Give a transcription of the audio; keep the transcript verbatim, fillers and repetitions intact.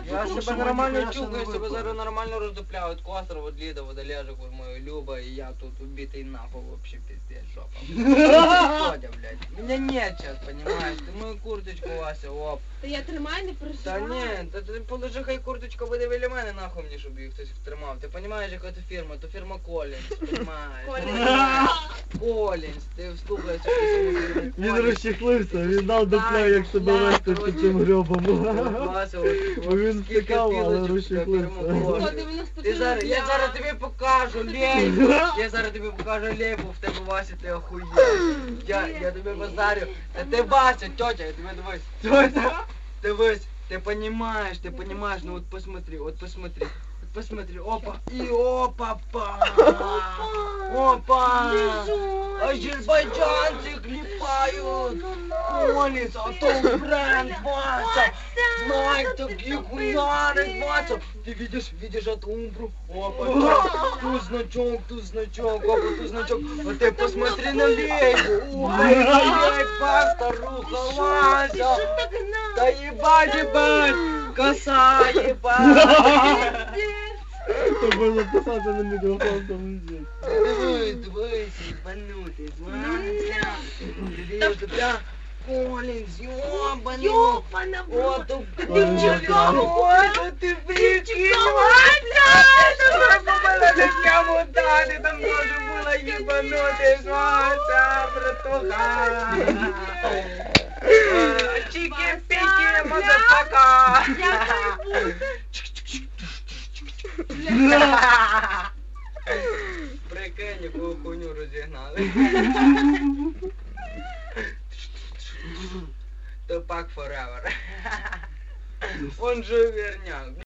Я Тому що себе мені нормально хорошо чухаю, не я себе випало. зараз нормально роздупляю. От Костер, от Ліда, от Олежик, от мою Люба, і я тут убитий нахуй вообще пиздец, жопа. Водя, блядь. Меня нет сейчас, понимаешь? Ты мою курточку, Вася, оп. Та я тримаю, не Та переживай. ні, та ти положи, хай курточка буде біля мене, нахуй мені, щоб її хтось тримав. Ти розумієш, яка це фірма? То фірма Колінс, розумієш? Колінс. Колінс, ти вступаєшся в ту саму фірму Він Колінс. розчехлився, він дав дупля, як себе вести під цим грьобом. Вася, от, Бо він скільки втикав, але пілочок, розчехлився. така фірма Колінс. О, дев'яносто Ти зараз, я рубля. зараз тобі покажу лейбу, я зараз тобі покажу лейбу, в тебе, Вася, ти охуєш. Я, я тобі базарю, та ти, Вася, тьотя, я тобі дивись, тьотя, дивись, ты понимаешь, ты понимаешь, ну вот посмотри, вот посмотри, вот посмотри, опа, и опа-па, опа, азербайджанцы клепают, Коллинз, а то бренд, Вася, знай, такие хуяры, Вася, ты видишь, видишь эту умбру, опа, тут, тут значок, тут значок, опа, тут значок, вот ты посмотри на лейбу, ой, старуха, Вася, да ебать, ебать, коса, ебать. То можна писати на мікрофон, там здесь. Дивись, дивись, ебанутый, Вася. Ты тебя Коллинз, ёбаный. Ёбана, О, бро. тут Ти Ой, вчора Ой, да ты прикинь, это было таким ударом, там тоже было ебанутый, Вася, братуха. Чики-пики, мазафака. Я буду. Прикинь, яку хуйню розігнали. Тупак forever. Он же верняк.